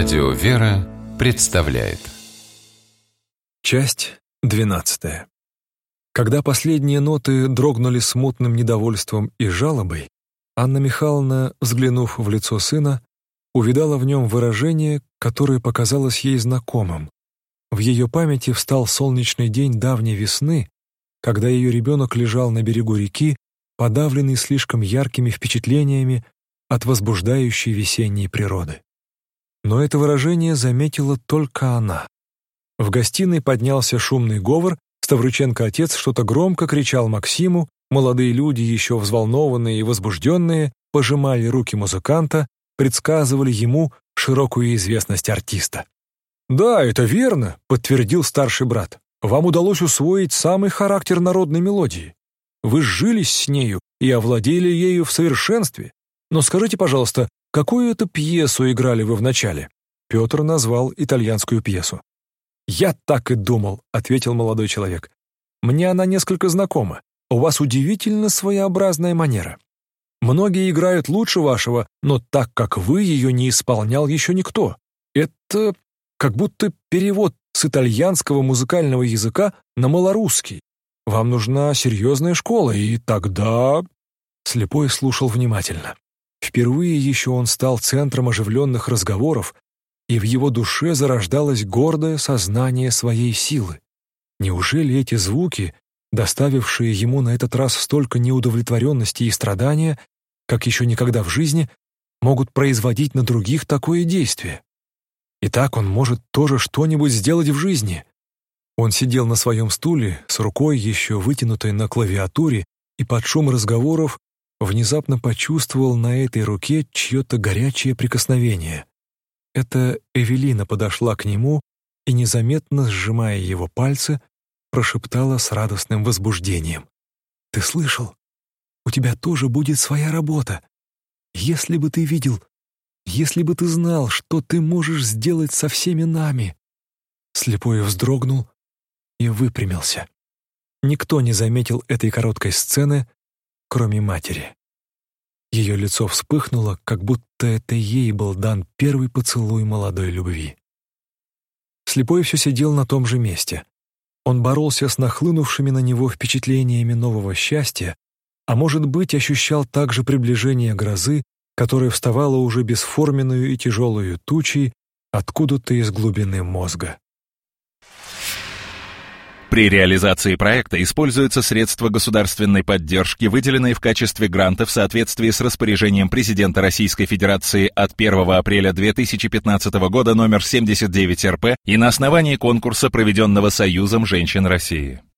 Радио «Вера» представляет. Часть 12. Когда последние ноты дрогнули смутным недовольством и жалобой, Анна Михайловна, взглянув в лицо сына, увидала в нем выражение, которое показалось ей знакомым. В ее памяти встал солнечный день давней весны, когда ее ребенок лежал на берегу реки, подавленный слишком яркими впечатлениями от возбуждающей весенней природы. Но это выражение заметила только она. В гостиной поднялся шумный говор, Ставрюченко-отец что-то громко кричал Максиму, молодые люди, еще взволнованные и возбужденные, пожимали руки музыканта, предсказывали ему широкую известность артиста. «Да, это верно», — подтвердил старший брат. «Вам удалось усвоить самый характер народной мелодии. Вы сжились с нею и овладели ею в совершенстве. Но скажите, пожалуйста, какую это пьесу играли вы вначале?» Петр назвал итальянскую пьесу. «Я так и думал», — ответил молодой человек. «Мне она несколько знакома. У вас удивительно своеобразная манера. Многие играют лучше вашего, но так как вы ее не исполнял еще никто. Это как будто перевод с итальянского музыкального языка на малорусский. Вам нужна серьезная школа, и тогда...» Слепой слушал внимательно. Впервые еще он стал центром оживленных разговоров, и в его душе зарождалось гордое сознание своей силы. Неужели эти звуки, доставившие ему на этот раз столько неудовлетворенности и страдания, как еще никогда в жизни, могут производить на других такое действие? И так он может тоже что-нибудь сделать в жизни. Он сидел на своем стуле, с рукой еще вытянутой на клавиатуре, и под шум разговоров внезапно почувствовал на этой руке чье-то горячее прикосновение. Это Эвелина подошла к нему и, незаметно сжимая его пальцы, прошептала с радостным возбуждением. «Ты слышал? У тебя тоже будет своя работа. Если бы ты видел, если бы ты знал, что ты можешь сделать со всеми нами». Слепой вздрогнул и выпрямился. Никто не заметил этой короткой сцены, кроме матери. Ее лицо вспыхнуло, как будто это ей был дан первый поцелуй молодой любви. Слепой все сидел на том же месте. Он боролся с нахлынувшими на него впечатлениями нового счастья, а может быть, ощущал также приближение грозы, которая вставала уже бесформенную и тяжелую тучей откуда-то из глубины мозга. При реализации проекта используются средства государственной поддержки, выделенные в качестве гранта в соответствии с распоряжением президента Российской Федерации от 1 апреля 2015 года номер 79 РП и на основании конкурса, проведенного Союзом женщин России.